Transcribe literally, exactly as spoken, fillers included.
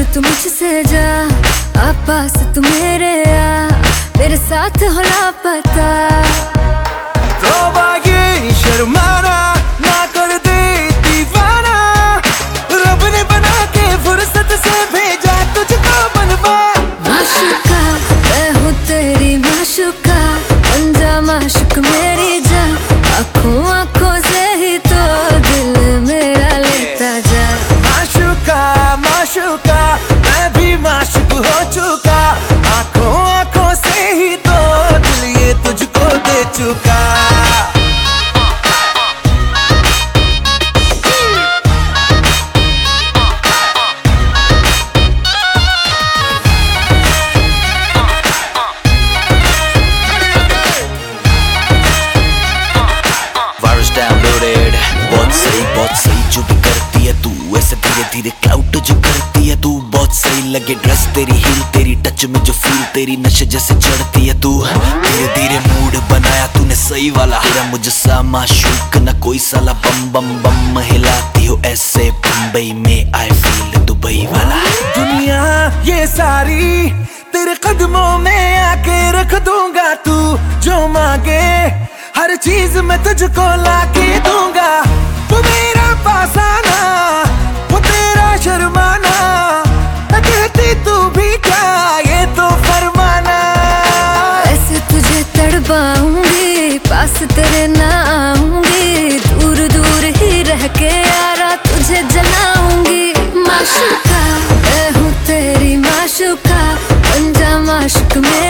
तू मुझसे जा, पास तू मेरे आ, मेरे साथ हो लापता। तौबा ये शर्माना ना कर दे दीवाना, रब ने बना के फुर्सत से भेजा तुझको बनवा। माशूका मैं हूँ तेरी माशूका, बन जा माशूक मेरी जान, आँखों आँखों से ही तो दिल मेरा लेता जा। माशूका माशूका मैं भी माशूक हो चुका, आँखों आँखों से ही तो दिल ये तुझको दे चुका। डाउनलोडेड बहुत सही बहुत सही जो भी करती है तू, ऐसे धीरे धीरे क्लाउड जो करती है तू। बहुत सही लगे ड्रेस तेरी, हील तेरी, टच में जो फील तेरी, नशे जैसे चढ़ती है तू। धीरे धीरे मूड बनाया तूने सही वाला, तेरा मुझसा माशूक न कोई साला। बम बम बम हिलाती हो ऐसे मुंबई में, आई फील दुबई वाला। दुनिया ये सारी तेरे कदमों में आके रख दूंगा, तू जो मांगे हर चीज मैं तुझको लाके दूंगा। वो मेरा पास आना, वो तेरा शर्माना, कहती तू भी क्या ये तो फरमाना। ऐसे तुझे तड़पाऊंगी, पास तेरे ना आऊंगी, दूर दूर ही रह के यारा तुझे जलाऊंगी। माशूका मैं हूँ तेरी माशूका, बन जा माशूक मेरा।